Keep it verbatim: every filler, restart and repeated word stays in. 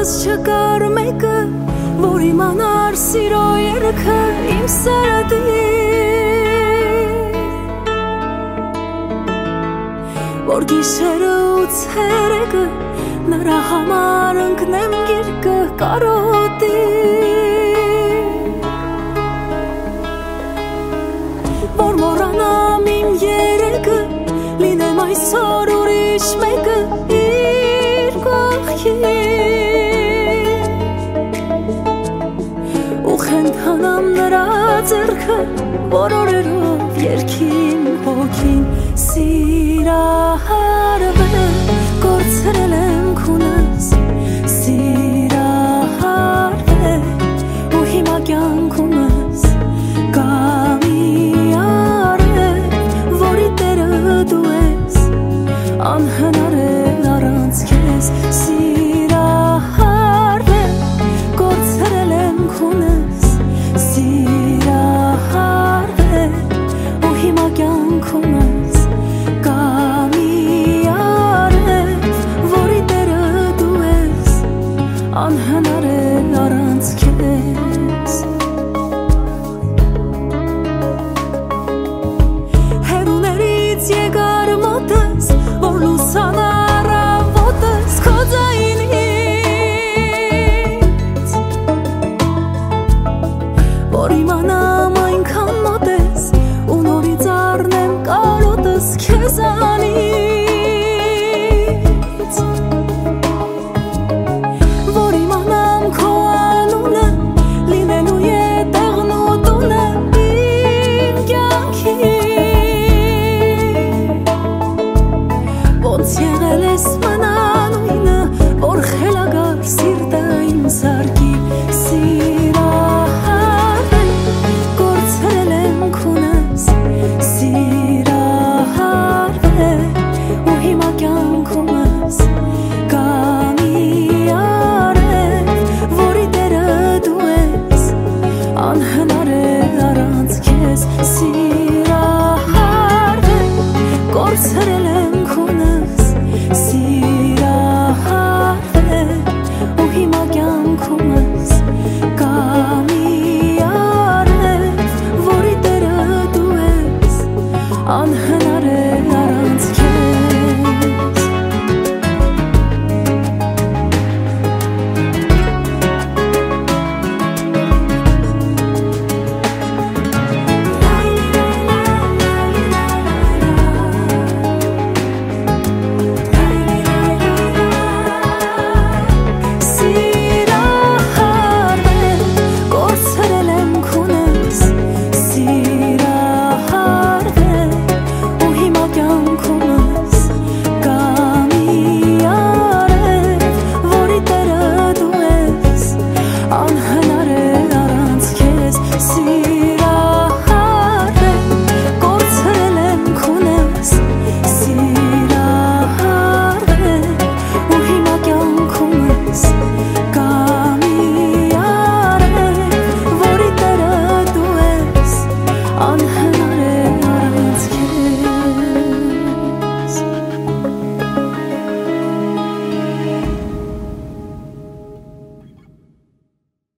բայց չկար մեկը, որ իմանար սիրո երգը իմ սրտի։ Որ գիշերը ու ցերեկը նրա համար ընկնեմ գիրկը կարոտի։ Որ մոռանամ իմ երեգը, լինեմ այսօր ուրիշ մեկը իր կողքին։ Ու խենթանամ նրա ձեռքը, որ օրերով երգին հոգին։ Սիրահարվել կորցրել եմ քունս, սիրահարվել ու հիմա կյանքումս կա մի արև, որի տերը դու ես, անհնար է առանց քեզ։ Սիրահարվել կորցրել եմ քունս, սիրահարվել ու հիմա կյանքումս անհնար է առանց քեզ։ Հեռուներից եկար մոտս, որ լուսանար ավոտս քո ձայնից, որ իմանամ այնքան մոտ ես ու նորից առնեմ կարոտս քեզանից, եղել ես մնանույնը, որ խելագար սիրտը իմ սարքի։ Սիրահարվել կորցրել եմ քունս, սիրահարվել ու հիմա կյանքումս կա մի արև, որի տերը դու ես, անհնար է առանց քեզ։ Սիրահարվել կորցրել եմ քունս, սիրահարվել ու հիմա կյանքումս կա մի արև, որի տերը դու ես, անհնար